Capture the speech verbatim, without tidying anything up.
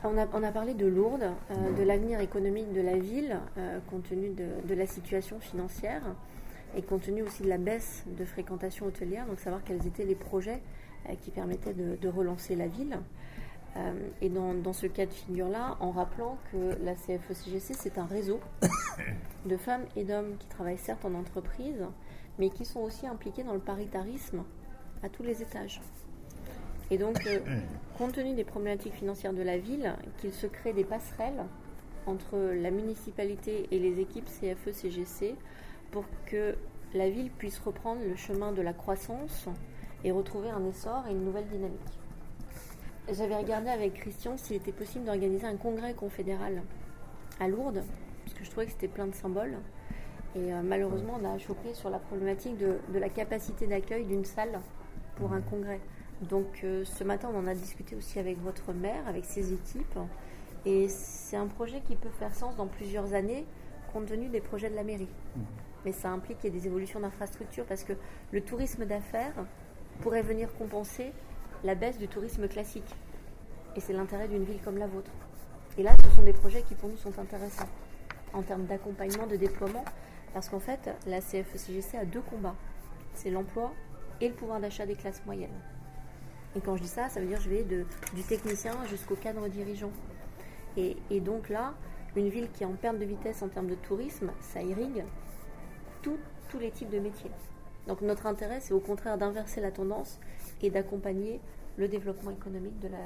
On a, on a parlé de Lourdes, euh, de l'avenir économique de la ville, euh, compte tenu de, de la situation financière et compte tenu aussi de la baisse de fréquentation hôtelière, donc savoir quels étaient les projets euh, qui permettaient de, de relancer la ville. Euh, et dans, dans ce cas de figure-là, en rappelant que la C F E C G C, c'est un réseau de femmes et d'hommes qui travaillent certes en entreprise, mais qui sont aussi impliqués dans le paritarisme à tous les étages. Et donc, euh, compte tenu des problématiques financières de la ville, qu'il se crée des passerelles entre la municipalité et les équipes C F E C G C pour que la ville puisse reprendre le chemin de la croissance et retrouver un essor et une nouvelle dynamique. J'avais regardé avec Christian s'il était possible d'organiser un congrès confédéral à Lourdes, parce que je trouvais que c'était plein de symboles. Et euh, malheureusement, on a chopé sur la problématique de, de la capacité d'accueil d'une salle pour un congrès. Donc euh, ce matin, on en a discuté aussi avec votre maire, avec ses équipes. Et c'est un projet qui peut faire sens dans plusieurs années, compte tenu des projets de la mairie. Mais ça implique qu'il y ait des évolutions d'infrastructures, parce que le tourisme d'affaires pourrait venir compenser la baisse du tourisme classique. Et c'est l'intérêt d'une ville comme la vôtre. Et là, ce sont des projets qui pour nous sont intéressants en termes d'accompagnement, de déploiement, parce qu'en fait, la C F E C G C a deux combats. C'est l'emploi et le pouvoir d'achat des classes moyennes. Et quand je dis ça, ça veut dire que je vais de, du technicien jusqu'au cadre dirigeant. Et, et donc là, une ville qui est en perte de vitesse en termes de tourisme, ça irrigue tout, tous les types de métiers. Donc notre intérêt, c'est au contraire d'inverser la tendance et d'accompagner le développement économique de la